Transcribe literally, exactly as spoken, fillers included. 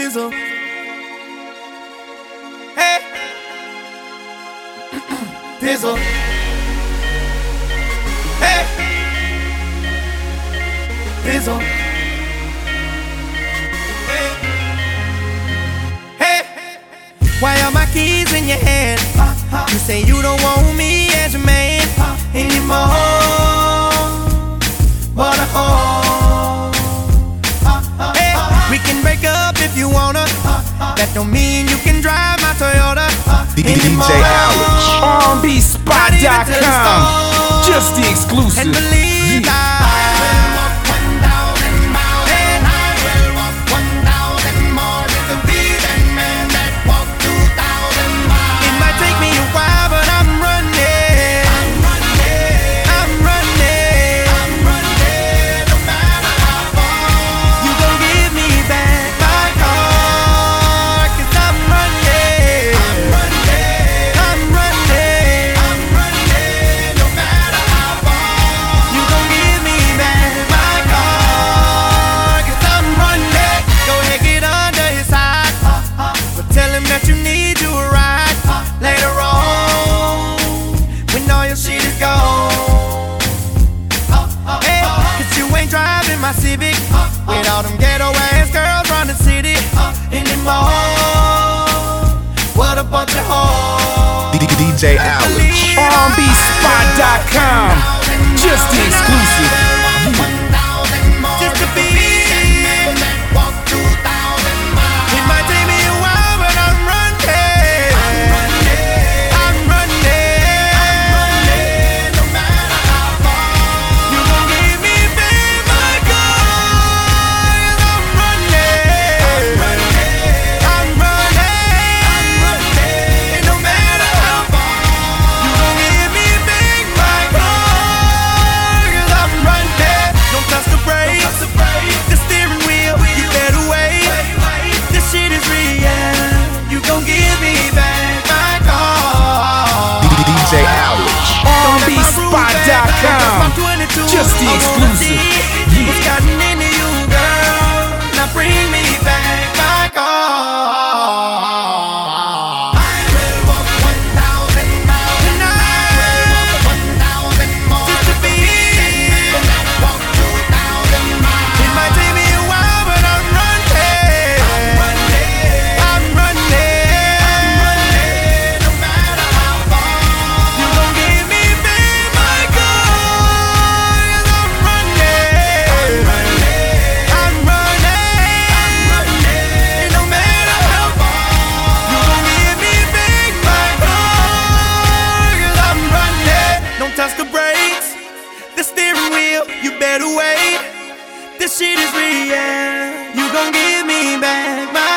Dizzle. Hey, Dizzle. Hey, Dizzle. Hey, hey. Why are my keys in your hand? You say you don't want me as your man anymore, but a hoe. Hey, we can break up if you wanna. That don't mean you can drive my Toyota anymore. D J Alex, R and B spot dot com, just the exclusive. And believe yeah. I will walk one thousand miles, and I will walk one thousand more just to be that man that walked two thousand miles. It might take me a while, but I'm running. I'm running. I'm running. I'm running. No matter how far. You gon' give me back my car, 'cause I'm running. I'm running. I'm running. I'm running. No matter how far. You gon' give me back my car, 'cause I'm running. Go ahead, get under his side, but tell him that you need you a ride later on when all your shit is gone. Hey, 'cause you ain't driving my Civic with all them ghetto ass girls round the city anymore. What a bunch of hoes. D J Alex, R and B spot dot com, just the exclusive. Just to be that walk two thousand miles. It might take me a while, but I'm running. I'm running. I'm running. I'm running. No matter how far. You gon' give me back my car, 'cause I'm running. I'm running. I'm running. I'm running. No matter how far. You gon' give me back my car, 'cause I'm running. Don't touch the brakes. The steering wheel, you better wait. This shit is real. You gon' give me back my car. D J Alex, R and B spot dot com, just the exclusive. What's gotten into you, girl? Now bring me back my car. I will walk one thousand miles, and I will walk one thousand more just to be that walk two thousand miles. It might take me a while, but I'm running. I'm running. I'm running. I'm running. No matter how far. You gon' give me back my car, 'cause I'm running. I'm running. I'm running. I'm running. No matter how far. You gon' give me back my car, 'cause I'm running. Don't touch the brakes. The steering wheel, you better wait. This shit is real. You gon' give me back my